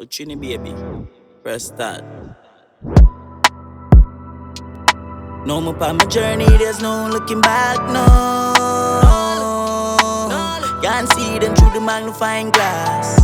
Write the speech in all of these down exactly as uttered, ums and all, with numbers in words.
Chini baby, press start. No more on my journey, there's no looking back, no. Can't see them through the magnifying glass.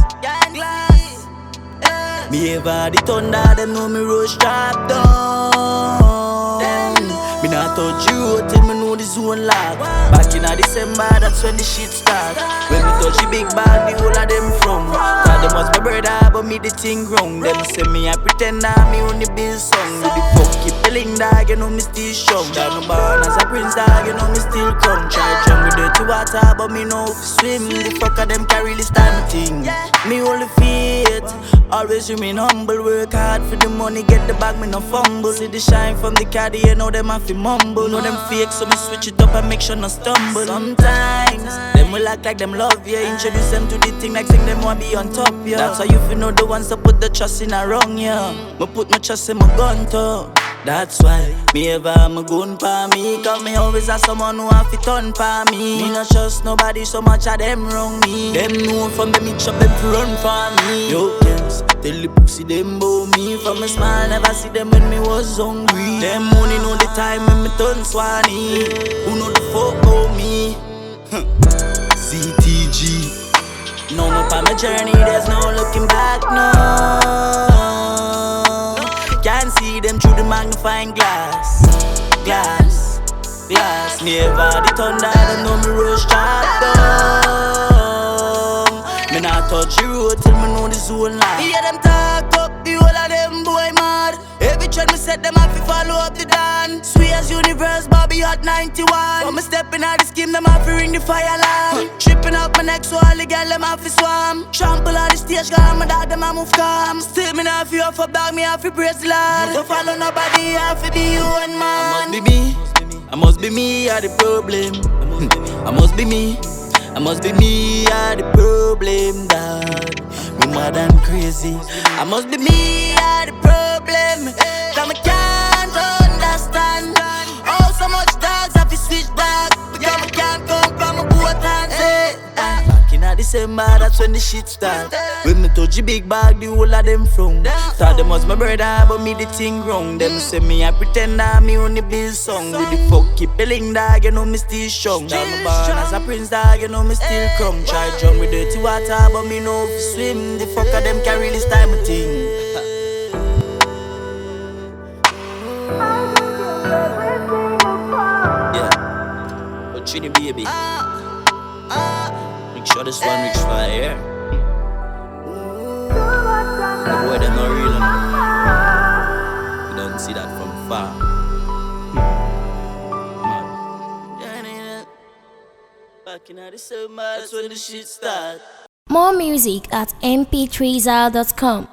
Me ever the thunder, them know me rush drop down. Me not touch you till me know the zone lock. Back in a December, that's when the shit start. When me touch the big bag, the whole of them from. Thought them was my brother, but me the thing wrong. Them say me a pretender, me only build song. With the fuck keep telling dog, you know me still strong. Down no born as a prince dog, you know me still come. Try jump with dirty water, but me know fi swim. The fuck of them carry this time thing. Me only fit, always remain humble. Work hard for the money, get the bag, me no fumble. See the shine from the caddy, you know them have to mumble. Know them fake, so me switch it up and make sure no stumble. Sometimes, them will act like them love you. Introduce them to the thing like think them want be on top, yeah. That's why you feel know the ones that put the trust in a wrong, yeah. Me put my trust in my gun, too. That's why me ever am a gun pa me. Cause me always have someone who have to turn pa me. Me not trust nobody, so much of them wrong me. Them know from them each of them to run for me. Yo, yes, tell the pussy them bow me. From a smile, never see them when me was hungry. Them only know the time when me turn swanny. Who know the fuck about me? Z T G. No more on my journey, there's no looking back, no. Can't see them through the magnifying glass. Glass, glass. Never the thunder, them know me rush drop down. Me not touch the road till me know the zone line. Hear them talk up, the whole of them boy mad. Every trend me set them have to follow up the dance. Swears universe, Bobby hot ninety-one. When me stepping out the scheme, them have to ring the fire alarm. Tripping up my neck, so all the girl them have to swam. Trample on the stage, cause my dog them a move calm. Still me not feel for dog, me have to praise the Lord. Don't follow nobody, I have to be you and man. I must be me, I must be me, I the problem. I must be me, I must be me, I the problem, dog. Me mad and crazy. I must be me, I the problem. Cause I can't understand oh, so much dogs have to switch back. Because I can't come from a boat and say back in a December, that's when the shit start. When me touch the big bag, the whole of them from. Thought them was my brother, but me the thing wrong. Them say me a pretender, me only build song. With the fuck keep telling dog, you know me still strong. Down my born as a prince dog, you know me still come. Try jump with dirty water, but me know fi swim. The fuck of them carry this time of thing. Yeah, but Chini baby, make sure this one reach fire, yeah? The boy them not real enough. You don't see that from far. Man. Back in the summer, that's when the shit start. More music at m p three zal dot com.